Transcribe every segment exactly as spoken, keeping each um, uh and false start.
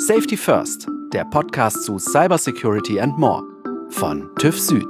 Safety First, der Podcast zu Cybersecurity and More von TÜV Süd.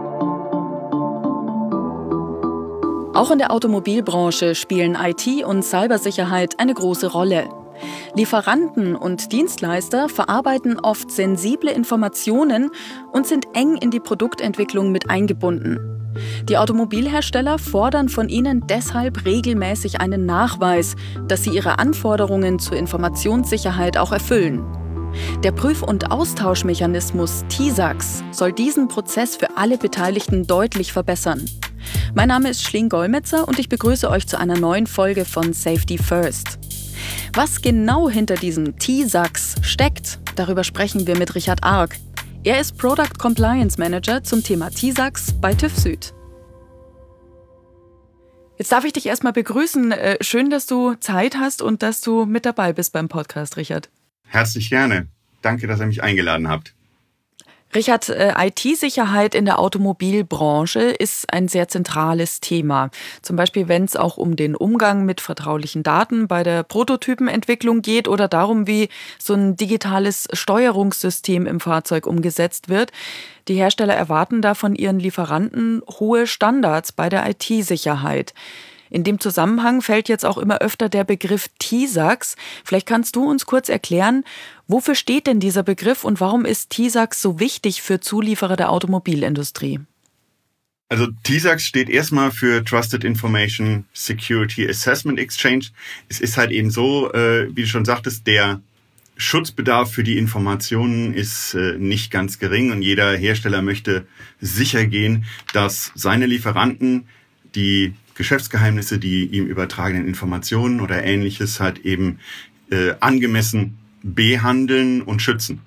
Auch in der Automobilbranche spielen I T und Cybersicherheit eine große Rolle. Lieferanten und Dienstleister verarbeiten oft sensible Informationen und sind eng in die Produktentwicklung mit eingebunden. Die Automobilhersteller fordern von ihnen deshalb regelmäßig einen Nachweis, dass sie ihre Anforderungen zur Informationssicherheit auch erfüllen. Der Prüf- und Austauschmechanismus T I S A X soll diesen Prozess für alle Beteiligten deutlich verbessern. Mein Name ist Schling Golmetzer und ich begrüße euch zu einer neuen Folge von Safety First. Was genau hinter diesem T I S A X steckt, darüber sprechen wir mit Richard Arg. Er ist Product Compliance Manager zum Thema T I S A X bei TÜV Süd. Jetzt darf ich dich erstmal begrüßen. Schön, dass du Zeit hast und dass du mit dabei bist beim Podcast, Richard. Herzlich gerne. Danke, dass ihr mich eingeladen habt. Richard, I T-Sicherheit in der Automobilbranche ist ein sehr zentrales Thema. Zum Beispiel, wenn es auch um den Umgang mit vertraulichen Daten bei der Prototypenentwicklung geht oder darum, wie so ein digitales Steuerungssystem im Fahrzeug umgesetzt wird. Die Hersteller erwarten da von ihren Lieferanten hohe Standards bei der I T-Sicherheit. In dem Zusammenhang fällt jetzt auch immer öfter der Begriff T I S A X. Vielleicht kannst du uns kurz erklären, wofür steht denn dieser Begriff und warum ist T I S A X so wichtig für Zulieferer der Automobilindustrie? Also T I S A X steht erstmal für Trusted Information Security Assessment Exchange. Es ist halt eben so, äh, wie du schon sagtest, der Schutzbedarf für die Informationen ist äh, nicht ganz gering und jeder Hersteller möchte sicher gehen, dass seine Lieferanten die Geschäftsgeheimnisse, die ihm übertragenen Informationen oder Ähnliches halt eben äh, angemessen behandeln und schützen.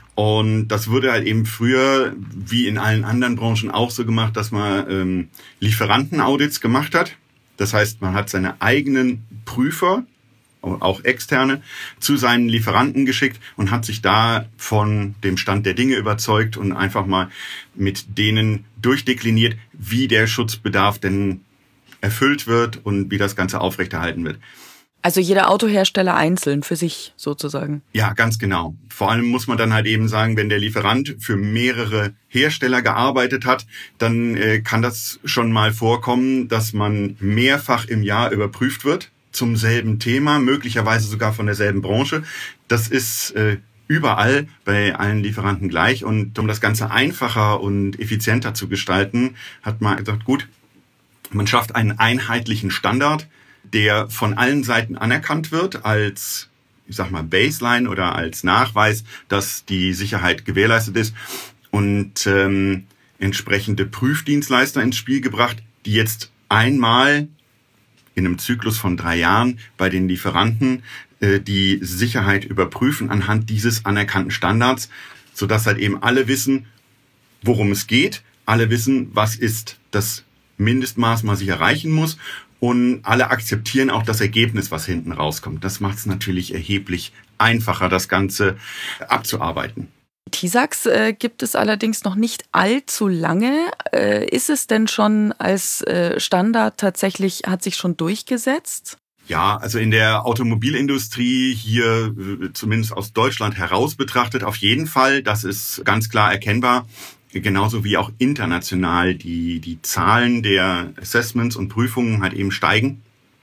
Und das wurde halt eben früher, wie in allen anderen Branchen auch so gemacht, dass man ähm, Lieferantenaudits gemacht hat. Das heißt, man hat seine eigenen Prüfer, auch externe, zu seinen Lieferanten geschickt und hat sich da von dem Stand der Dinge überzeugt und einfach mal mit denen durchdekliniert, wie der Schutzbedarf denn erfüllt wird und wie das Ganze aufrechterhalten wird. Also jeder Autohersteller einzeln für sich sozusagen. Ja, ganz genau. Vor allem muss man dann halt eben sagen, wenn der Lieferant für mehrere Hersteller gearbeitet hat, dann äh, kann das schon mal vorkommen, dass man mehrfach im Jahr überprüft wird zum selben Thema, möglicherweise sogar von derselben Branche. Das ist äh, überall bei allen Lieferanten gleich. Und um das Ganze einfacher und effizienter zu gestalten, hat man gesagt, gut, man schafft einen einheitlichen Standard, der von allen Seiten anerkannt wird als, ich sag mal, Baseline oder als Nachweis, dass die Sicherheit gewährleistet ist und ähm, entsprechende Prüfdienstleister ins Spiel gebracht, die jetzt einmal in einem Zyklus von drei Jahren bei den Lieferanten äh, die Sicherheit überprüfen anhand dieses anerkannten Standards, sodass halt eben alle wissen, worum es geht, alle wissen, was ist das Mindestmaß, was ich erreichen muss und alle akzeptieren auch das Ergebnis, was hinten rauskommt. Das macht es natürlich erheblich einfacher, das Ganze abzuarbeiten. T I S A X äh, gibt es allerdings noch nicht allzu lange. Äh, ist es denn schon als äh, Standard tatsächlich, hat sich schon durchgesetzt? Ja, also in der Automobilindustrie hier, zumindest aus Deutschland heraus betrachtet, auf jeden Fall. Das ist ganz klar erkennbar. Genauso wie auch international die, die Zahlen der Assessments und Prüfungen halt eben steigen,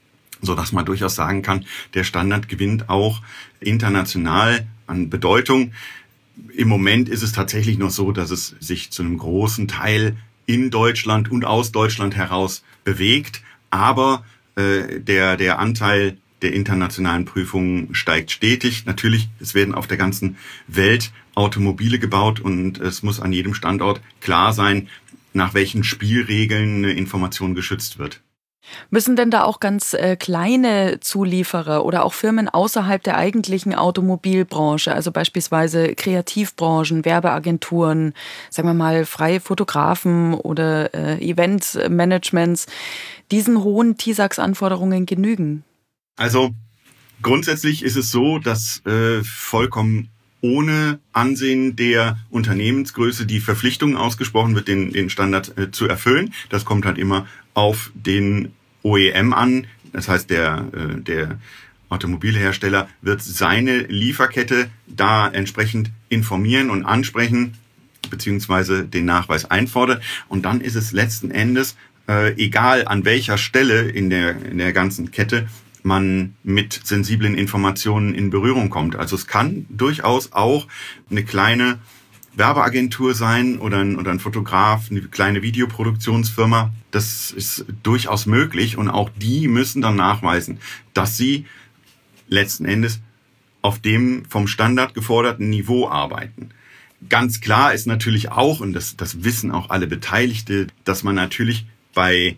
so dass man durchaus sagen kann, der Standard gewinnt auch international an Bedeutung. Im Moment ist es tatsächlich noch so, dass es sich zu einem großen Teil in Deutschland und aus Deutschland heraus bewegt, aber äh, der, der Anteil der internationalen Prüfungen steigt stetig. Natürlich, es werden auf der ganzen Welt Automobile gebaut und es muss an jedem Standort klar sein, nach welchen Spielregeln eine Information geschützt wird. Müssen denn da auch ganz äh, kleine Zulieferer oder auch Firmen außerhalb der eigentlichen Automobilbranche, also beispielsweise Kreativbranchen, Werbeagenturen, sagen wir mal freie Fotografen oder äh, Eventmanagements, diesen hohen T I S A X-Anforderungen genügen? Also grundsätzlich ist es so, dass äh, vollkommen ohne Ansehen der Unternehmensgröße die Verpflichtung ausgesprochen wird, den, den Standard äh, zu erfüllen. Das kommt halt immer auf den O E M an, das heißt der, äh, der Automobilhersteller wird seine Lieferkette da entsprechend informieren und ansprechen, beziehungsweise den Nachweis einfordert. Und dann ist es letzten Endes äh, egal, an welcher Stelle in der, in der ganzen Kette man mit sensiblen Informationen in Berührung kommt. Also es kann durchaus auch eine kleine Werbeagentur sein oder ein, oder ein Fotograf, eine kleine Videoproduktionsfirma. Das ist durchaus möglich und auch die müssen dann nachweisen, dass sie letzten Endes auf dem vom Standard geforderten Niveau arbeiten. Ganz klar ist natürlich auch, und das, das wissen auch alle Beteiligte, dass man natürlich bei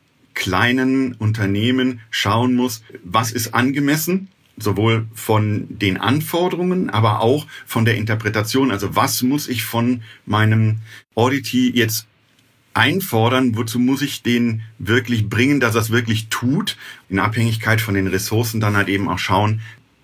kleinen Unternehmen schauen muss, was ist angemessen, sowohl von den Anforderungen, aber auch von der Interpretation. Also was muss ich von meinem Auditee jetzt einfordern, wozu muss ich den wirklich bringen, dass er es wirklich tut, in Abhängigkeit von den Ressourcen dann halt eben auch schauen,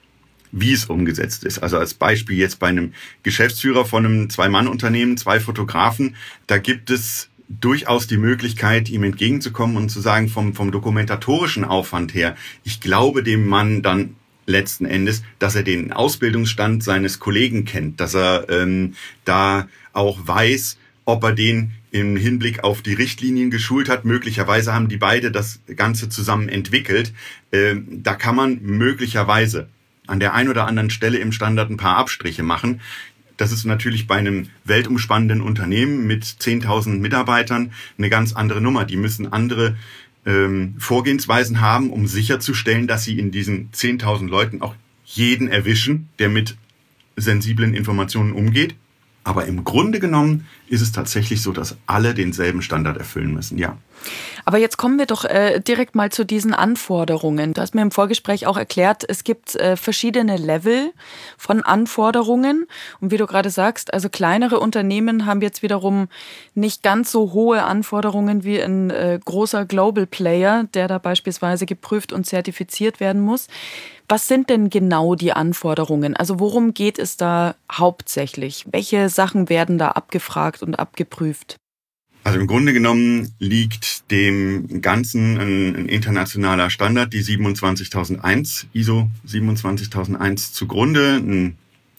wie es umgesetzt ist. Also als Beispiel jetzt bei einem Geschäftsführer von einem Zwei-Mann-Unternehmen, zwei Fotografen, da gibt es durchaus die Möglichkeit, ihm entgegenzukommen und zu sagen, vom, vom dokumentatorischen Aufwand her, ich glaube dem Mann dann letzten Endes, dass er den Ausbildungsstand seines Kollegen kennt, dass er ähm, da auch weiß, ob er den im Hinblick auf die Richtlinien geschult hat. Möglicherweise haben die beide das Ganze zusammen entwickelt. Ähm, da kann man möglicherweise an der einen oder anderen Stelle im Standard ein paar Abstriche machen. Das ist natürlich bei einem weltumspannenden Unternehmen mit zehntausend Mitarbeitern eine ganz andere Nummer. Die müssen andere ähm, Vorgehensweisen haben, um sicherzustellen, dass sie in diesen zehntausend Leuten auch jeden erwischen, der mit sensiblen Informationen umgeht. Aber im Grunde genommen ist es tatsächlich so, dass alle denselben Standard erfüllen müssen, ja. Aber jetzt kommen wir doch äh, direkt mal zu diesen Anforderungen. Du hast mir im Vorgespräch auch erklärt, es gibt äh, verschiedene Level von Anforderungen. Und wie du gerade sagst, also kleinere Unternehmen haben jetzt wiederum nicht ganz so hohe Anforderungen wie ein äh, großer Global Player, der da beispielsweise geprüft und zertifiziert werden muss. Was sind denn genau die Anforderungen? Also worum geht es da hauptsächlich? Welche Sachen werden da abgefragt und abgeprüft? Also im Grunde genommen liegt dem Ganzen ein, ein internationaler Standard, die siebenundzwanzigtausendeins, I S O siebenundzwanzigtausendeins zugrunde, ein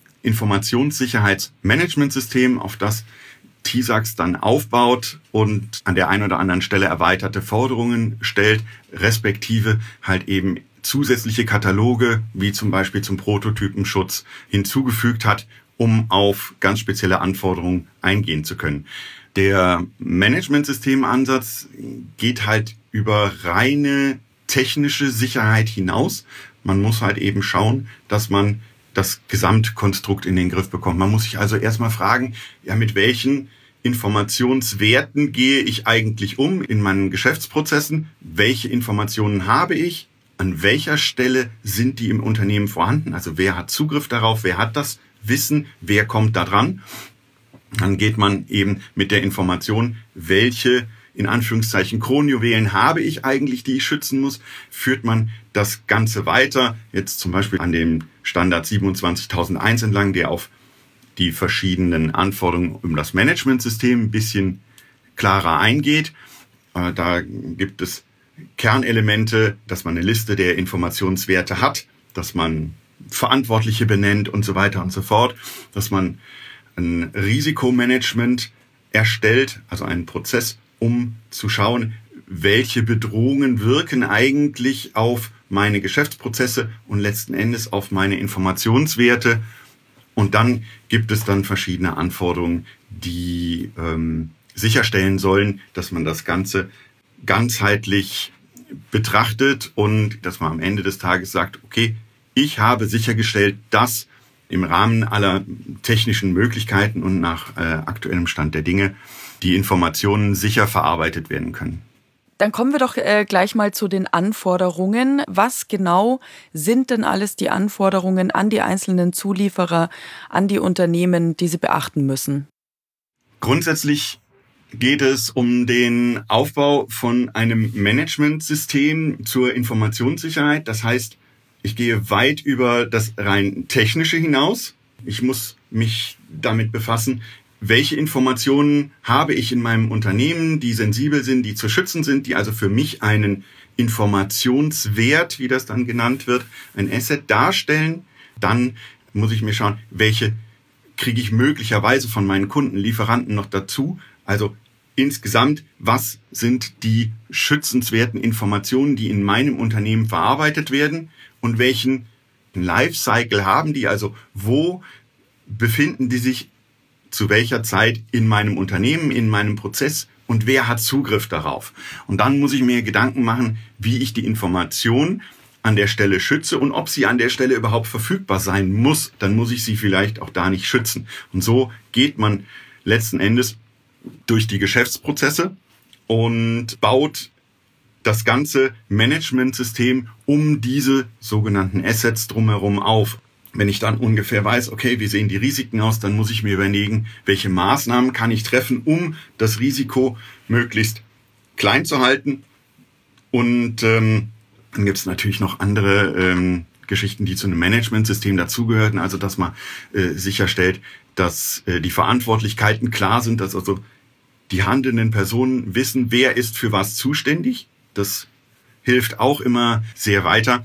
Informationssicherheitsmanagementsystem, auf das T I S A X dann aufbaut und an der einen oder anderen Stelle erweiterte Forderungen stellt, respektive halt eben zusätzliche Kataloge, wie zum Beispiel zum Prototypenschutz, hinzugefügt hat, um auf ganz spezielle Anforderungen eingehen zu können. Der Managementsystemansatz geht halt über reine technische Sicherheit hinaus. Man muss halt eben schauen, dass man das Gesamtkonstrukt in den Griff bekommt. Man muss sich also erstmal fragen, ja, mit welchen Informationswerten gehe ich eigentlich um in meinen Geschäftsprozessen? Welche Informationen habe ich? An welcher Stelle sind die im Unternehmen vorhanden? Also wer hat Zugriff darauf? Wer hat das Wissen? Wer kommt da dran? Dann geht man eben mit der Information, welche in Anführungszeichen Kronjuwelen habe ich eigentlich, die ich schützen muss, führt man das Ganze weiter, jetzt zum Beispiel an dem Standard siebenundzwanzigtausendeins entlang, der auf die verschiedenen Anforderungen um das Managementsystem ein bisschen klarer eingeht. Da gibt es Kernelemente, dass man eine Liste der Informationswerte hat, dass man Verantwortliche benennt und so weiter und so fort, dass man ein Risikomanagement erstellt, also einen Prozess, um zu schauen, welche Bedrohungen wirken eigentlich auf meine Geschäftsprozesse und letzten Endes auf meine Informationswerte. Und dann gibt es dann verschiedene Anforderungen, die ähm, sicherstellen sollen, dass man das Ganze ganzheitlich betrachtet und dass man am Ende des Tages sagt, okay, ich habe sichergestellt, dass im Rahmen aller technischen Möglichkeiten und nach äh, aktuellem Stand der Dinge die Informationen sicher verarbeitet werden können. Dann kommen wir doch äh, gleich mal zu den Anforderungen. Was genau sind denn alles die Anforderungen an die einzelnen Zulieferer, an die Unternehmen, die sie beachten müssen? Grundsätzlich geht es um den Aufbau von einem Managementsystem zur Informationssicherheit. Das heißt, ich gehe weit über das rein Technische hinaus. Ich muss mich damit befassen, welche Informationen habe ich in meinem Unternehmen, die sensibel sind, die zu schützen sind, die also für mich einen Informationswert, wie das dann genannt wird, ein Asset darstellen. Dann muss ich mir schauen, welche kriege ich möglicherweise von meinen Kunden, Lieferanten noch dazu. Also insgesamt, was sind die schützenswerten Informationen, die in meinem Unternehmen verarbeitet werden und welchen Lifecycle haben die? Also wo befinden die sich zu welcher Zeit in meinem Unternehmen, in meinem Prozess und wer hat Zugriff darauf? Und dann muss ich mir Gedanken machen, wie ich die Information an der Stelle schütze und ob sie an der Stelle überhaupt verfügbar sein muss. Dann muss ich sie vielleicht auch da nicht schützen. Und so geht man letzten Endes durch die Geschäftsprozesse und baut das ganze Managementsystem um diese sogenannten Assets drumherum auf. Wenn ich dann ungefähr weiß, okay, wie sehen die Risiken aus, dann muss ich mir überlegen, welche Maßnahmen kann ich treffen, um das Risiko möglichst klein zu halten. Und ähm, dann gibt es natürlich noch andere ähm, Geschichten, die zu einem Managementsystem dazugehören. Also dass man äh, sicherstellt, dass äh, die Verantwortlichkeiten klar sind, dass also die handelnden Personen wissen, wer ist für was zuständig. Das hilft auch immer sehr weiter.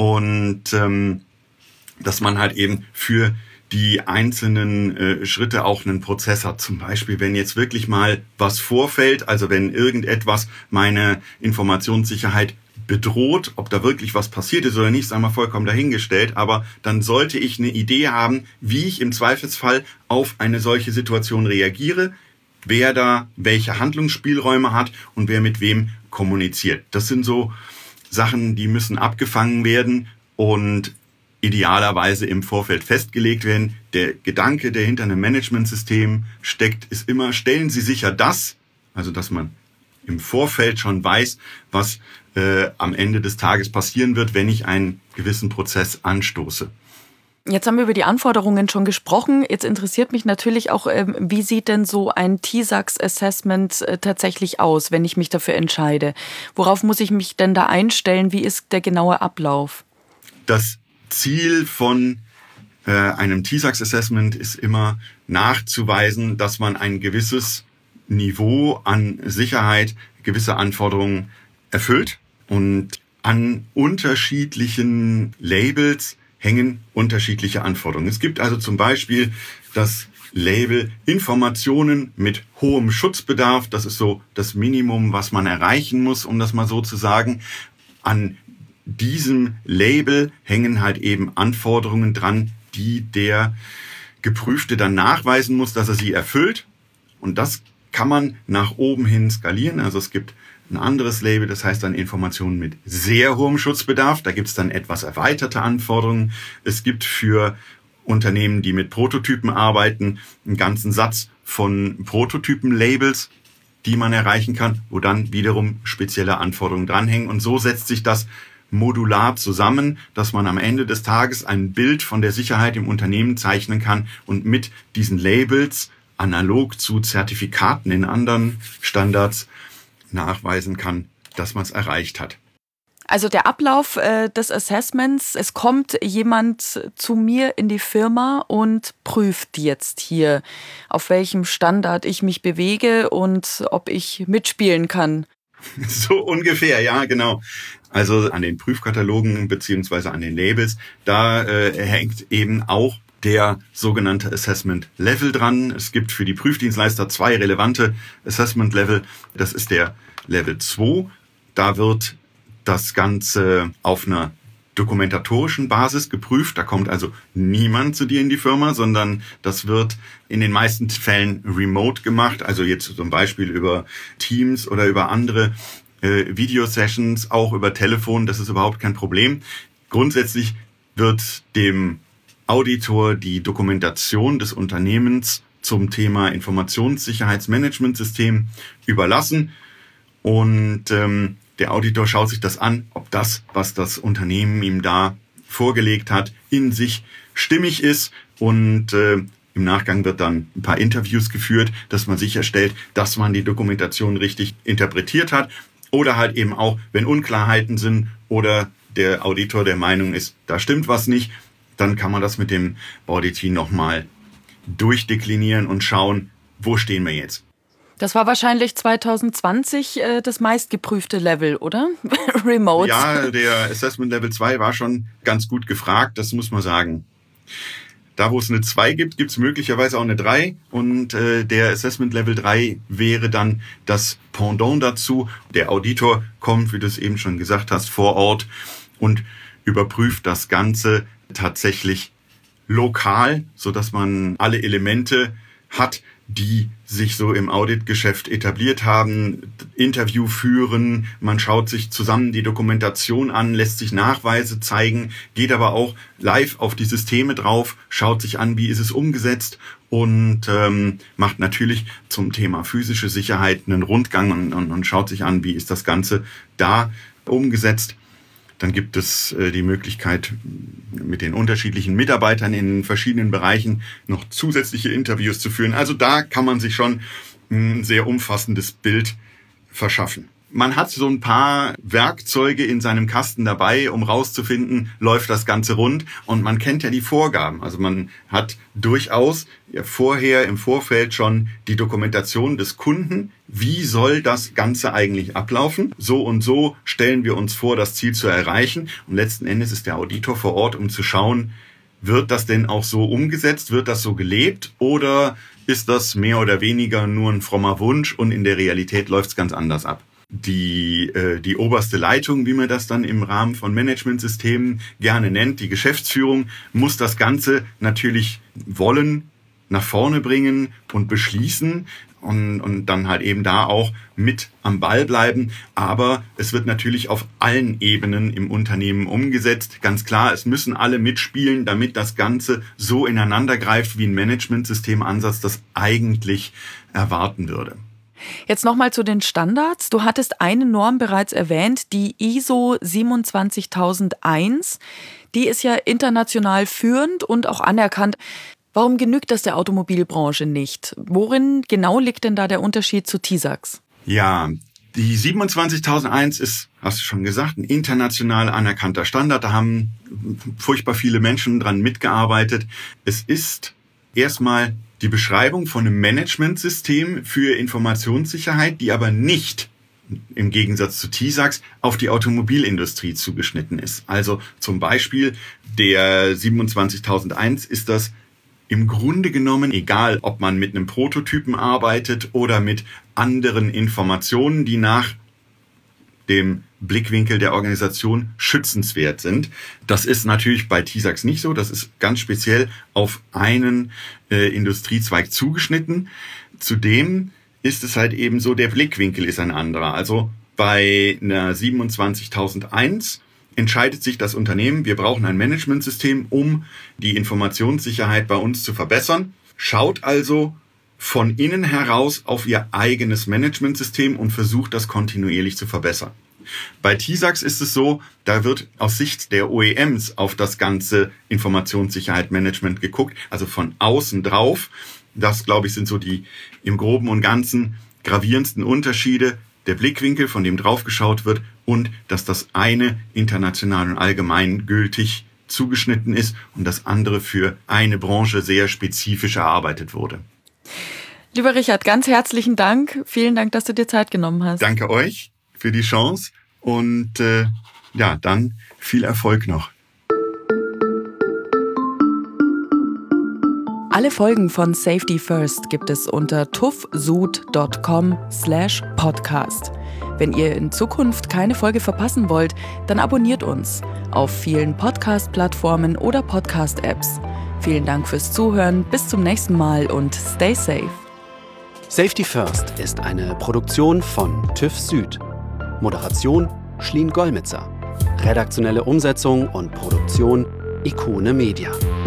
Und ähm, dass man halt eben für die einzelnen äh, Schritte auch einen Prozess hat. Zum Beispiel, wenn jetzt wirklich mal was vorfällt, also wenn irgendetwas meine Informationssicherheit bedroht, ob da wirklich was passiert ist oder nicht, ist einmal vollkommen dahingestellt, aber dann sollte ich eine Idee haben, wie ich im Zweifelsfall auf eine solche Situation reagiere, wer da welche Handlungsspielräume hat und wer mit wem kommuniziert. Das sind so Sachen, die müssen abgefangen werden und idealerweise im Vorfeld festgelegt werden. Der Gedanke, der hinter einem Managementsystem steckt, ist immer, stellen Sie sicher das, also dass man im Vorfeld schon weiß, was äh, am Ende des Tages passieren wird, wenn ich einen gewissen Prozess anstoße. Jetzt haben wir über die Anforderungen schon gesprochen. Jetzt interessiert mich natürlich auch, ähm, wie sieht denn so ein T S A X-Assessment äh, tatsächlich aus, wenn ich mich dafür entscheide? Worauf muss ich mich denn da einstellen? Wie ist der genaue Ablauf? Das Ziel von äh, einem T S A X-Assessment ist immer nachzuweisen, dass man ein gewisses Niveau an Sicherheit, gewisse Anforderungen erfüllt. Und an unterschiedlichen Labels hängen unterschiedliche Anforderungen. Es gibt also zum Beispiel das Label Informationen mit hohem Schutzbedarf. Das ist so das Minimum, was man erreichen muss, um das mal so zu sagen. An diesem Label hängen halt eben Anforderungen dran, die der Geprüfte dann nachweisen muss, dass er sie erfüllt. Und das kann man nach oben hin skalieren. Also es gibt ein anderes Label, das heißt dann Informationen mit sehr hohem Schutzbedarf. Da gibt es dann etwas erweiterte Anforderungen. Es gibt für Unternehmen, die mit Prototypen arbeiten, einen ganzen Satz von Prototypen-Labels, die man erreichen kann, wo dann wiederum spezielle Anforderungen dranhängen. Und so setzt sich das modular zusammen, dass man am Ende des Tages ein Bild von der Sicherheit im Unternehmen zeichnen kann und mit diesen Labels analog zu Zertifikaten in anderen Standards nachweisen kann, dass man es erreicht hat. Also der Ablauf äh, des Assessments, es kommt jemand zu mir in die Firma und prüft jetzt hier, auf welchem Standard ich mich bewege und ob ich mitspielen kann. So ungefähr, ja, genau. Also an den Prüfkatalogen beziehungsweise an den Labels, da äh, hängt eben auch der sogenannte Assessment Level dran. Es gibt für die Prüfdienstleister zwei relevante Assessment Level. Das ist der Level zwei. Da wird das Ganze auf einer dokumentatorischen Basis geprüft. Da kommt also niemand zu dir in die Firma, sondern das wird in den meisten Fällen remote gemacht. Also jetzt zum Beispiel über Teams oder über andere äh, Videosessions, auch über Telefon. Das ist überhaupt kein Problem. Grundsätzlich wird dem Auditor die Dokumentation des Unternehmens zum Thema Informationssicherheitsmanagementsystem überlassen. Und ähm, der Auditor schaut sich das an, ob das, was das Unternehmen ihm da vorgelegt hat, in sich stimmig ist. Und äh, im Nachgang wird dann ein paar Interviews geführt, dass man sicherstellt, dass man die Dokumentation richtig interpretiert hat. Oder halt eben auch, wenn Unklarheiten sind oder der Auditor der Meinung ist, da stimmt was nicht, dann kann man das mit dem Audit-Team nochmal durchdeklinieren und schauen, wo stehen wir jetzt. Das war wahrscheinlich zwanzig zwanzig äh, das meistgeprüfte Level, oder? Remote. Ja, der Assessment Level zwei war schon ganz gut gefragt, das muss man sagen. Da, wo es eine zwei gibt, gibt es möglicherweise auch eine drei. Und äh, der Assessment Level drei wäre dann das Pendant dazu. Der Auditor kommt, wie du es eben schon gesagt hast, vor Ort und überprüft das Ganze tatsächlich lokal, sodass man alle Elemente hat, die sich so im Auditgeschäft etabliert haben, Interview führen, man schaut sich zusammen die Dokumentation an, lässt sich Nachweise zeigen, geht aber auch live auf die Systeme drauf, schaut sich an, wie ist es umgesetzt und ähm, macht natürlich zum Thema physische Sicherheit einen Rundgang und, und, und schaut sich an, wie ist das Ganze da umgesetzt. Dann gibt es äh, die Möglichkeit, mit den unterschiedlichen Mitarbeitern in verschiedenen Bereichen noch zusätzliche Interviews zu führen. Also da kann man sich schon ein sehr umfassendes Bild verschaffen. Man hat so ein paar Werkzeuge in seinem Kasten dabei, um rauszufinden, läuft das Ganze rund. Und man kennt ja die Vorgaben. Also man hat durchaus ja vorher im Vorfeld schon die Dokumentation des Kunden. Wie soll das Ganze eigentlich ablaufen? So und so stellen wir uns vor, das Ziel zu erreichen. Und letzten Endes ist der Auditor vor Ort, um zu schauen, wird das denn auch so umgesetzt? Wird das so gelebt? Oder ist das mehr oder weniger nur ein frommer Wunsch und in der Realität läuft es ganz anders ab? Die, äh, die oberste Leitung, wie man das dann im Rahmen von Managementsystemen gerne nennt, die Geschäftsführung, muss das Ganze natürlich wollen, nach vorne bringen und beschließen und, und dann halt eben da auch mit am Ball bleiben. Aber es wird natürlich auf allen Ebenen im Unternehmen umgesetzt. Ganz klar, es müssen alle mitspielen, damit das Ganze so ineinander greift, wie ein Managementsystemansatz das eigentlich erwarten würde. Jetzt nochmal zu den Standards. Du hattest eine Norm bereits erwähnt, die I S O siebenundzwanzigtausendeins. Die ist ja international führend und auch anerkannt. Warum genügt das der Automobilbranche nicht? Worin genau liegt denn da der Unterschied zu T I S A X? Ja, die siebenundzwanzigtausendeins ist, hast du schon gesagt, ein international anerkannter Standard. Da haben furchtbar viele Menschen dran mitgearbeitet. Es ist erstmal die Beschreibung von einem Managementsystem für Informationssicherheit, die aber nicht im Gegensatz zu T I S A X auf die Automobilindustrie zugeschnitten ist. Also zum Beispiel der siebenundzwanzigtausendeins ist das im Grunde genommen egal, ob man mit einem Prototypen arbeitet oder mit anderen Informationen, die nach dem Blickwinkel der Organisation schützenswert sind. Das ist natürlich bei T I S A X nicht so. Das ist ganz speziell auf einen äh, Industriezweig zugeschnitten. Zudem ist es halt eben so, der Blickwinkel ist ein anderer. Also bei einer siebenundzwanzigtausendeins entscheidet sich das Unternehmen, wir brauchen ein Managementsystem, um die Informationssicherheit bei uns zu verbessern. Schaut also von innen heraus auf ihr eigenes Managementsystem und versucht das kontinuierlich zu verbessern. Bei T I S A X ist es so, da wird aus Sicht der O E Ms auf das ganze Informationssicherheit-Management geguckt, also von außen drauf. Das, glaube ich, sind so die im Groben und Ganzen gravierendsten Unterschiede. Der Blickwinkel, von dem drauf geschaut wird und dass das eine international und allgemein gültig zugeschnitten ist und das andere für eine Branche sehr spezifisch erarbeitet wurde. Lieber Richard, ganz herzlichen Dank. Vielen Dank, dass du dir Zeit genommen hast. Danke euch für die Chance und äh, ja, dann viel Erfolg noch. Alle Folgen von Safety First gibt es unter tuffsud dot com slash podcast. Wenn ihr in Zukunft keine Folge verpassen wollt, dann abonniert uns auf vielen Podcast-Plattformen oder Podcast-Apps. Vielen Dank fürs Zuhören, bis zum nächsten Mal und stay safe. Safety First ist eine Produktion von TÜV Süd. Moderation Schlien Gollmitzer. Redaktionelle Umsetzung und Produktion Ikone Media.